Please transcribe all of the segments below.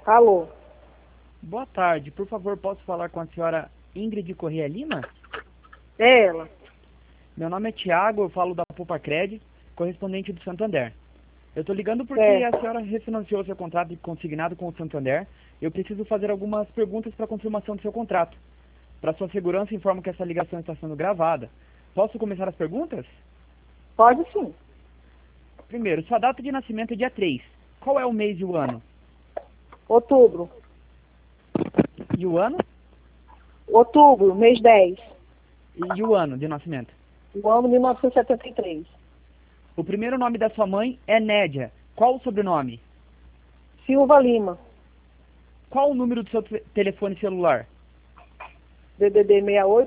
Alô? Boa tarde, por favor, posso falar com a senhora Ingrid Corrêa Lima? É ela. Meu nome é Tiago, eu falo da Poupa-Cred, correspondente do Santander. Eu estou ligando porque É. a senhora refinanciou seu contrato de consignado com o Santander. Eu preciso fazer algumas perguntas para confirmação do seu contrato. Para sua segurança, informo que essa ligação está sendo gravada. Posso começar as perguntas? Pode sim. Primeiro, sua data de nascimento é dia 3. Qual é o mês e o ano? Outubro. E o ano? Outubro, mês 10. E o ano de nascimento? O ano 1973. O primeiro nome da sua mãe é Nédia. Qual o sobrenome? Silva Lima. Qual o número do seu telefone celular? DDD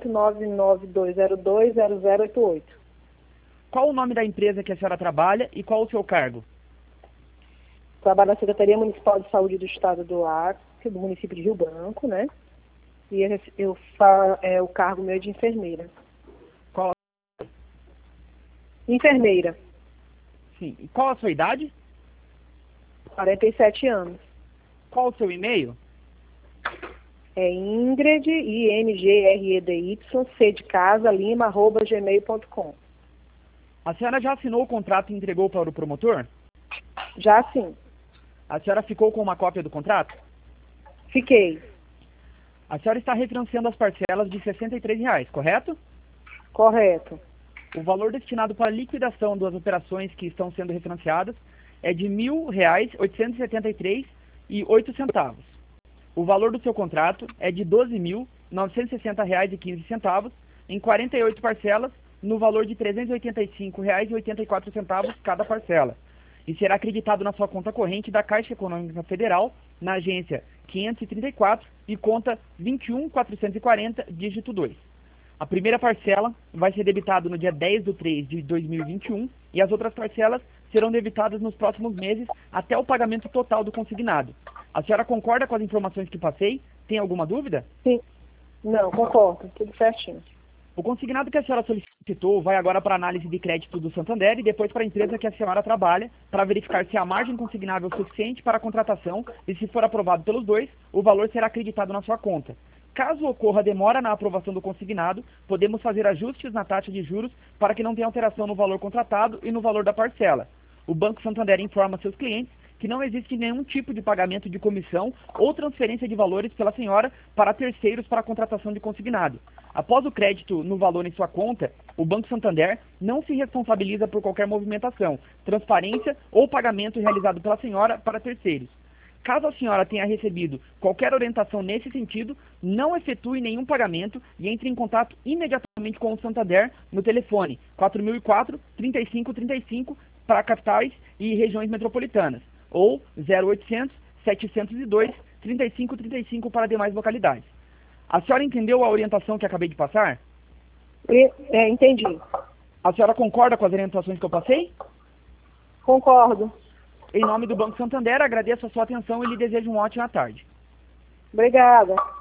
68992020088. Qual o nome da empresa que a senhora trabalha e qual o seu cargo? Trabalho na Secretaria Municipal de Saúde do Estado do Acre, do município de Rio Branco, né? E o cargo meu é de enfermeira. Qual? Enfermeira. Sim. E qual a sua idade? 47 anos. Qual o seu e-mail? É Ingrid, INGREDY, C de casa, Lima, @gmail.com. A senhora já assinou o contrato e entregou para o promotor? Já sim. A senhora ficou com uma cópia do contrato? Fiquei. A senhora está refinanciando as parcelas de R$ 63, correto? Correto. O valor destinado para a liquidação das operações que estão sendo refinanciadas é de R$ 1.873,08. O valor do seu contrato é de R$ 12.960,15 em 48 parcelas, no valor de R$ 385,84 cada parcela, e será acreditado na sua conta corrente da Caixa Econômica Federal, na agência 534 e conta 21440, dígito 2. A primeira parcela vai ser debitada no dia 10/3/2021 e as outras parcelas serão debitadas nos próximos meses até o pagamento total do consignado. A senhora concorda com as informações que passei? Tem alguma dúvida? Sim. Não, concordo. Tudo certinho. O consignado que a senhora solicitou vai agora para a análise de crédito do Santander e depois para a empresa que a senhora trabalha, para verificar se a margem consignável é suficiente para a contratação e, se for aprovado pelos dois, o valor será acreditado na sua conta. Caso ocorra demora na aprovação do consignado, podemos fazer ajustes na taxa de juros para que não tenha alteração no valor contratado e no valor da parcela. O Banco Santander informa seus clientes que não existe nenhum tipo de pagamento de comissão ou transferência de valores pela senhora para terceiros para a contratação de consignado. Após o crédito no valor em sua conta, o Banco Santander não se responsabiliza por qualquer movimentação, transparência ou pagamento realizado pela senhora para terceiros. Caso a senhora tenha recebido qualquer orientação nesse sentido, não efetue nenhum pagamento e entre em contato imediatamente com o Santander no telefone 4004-3535 para capitais e regiões metropolitanas, ou 0800-702-3535 para demais localidades. A senhora entendeu a orientação que acabei de passar? Entendi. A senhora concorda com as orientações que eu passei? Concordo. Em nome do Banco Santander, agradeço a sua atenção e lhe desejo uma ótima tarde. Obrigada.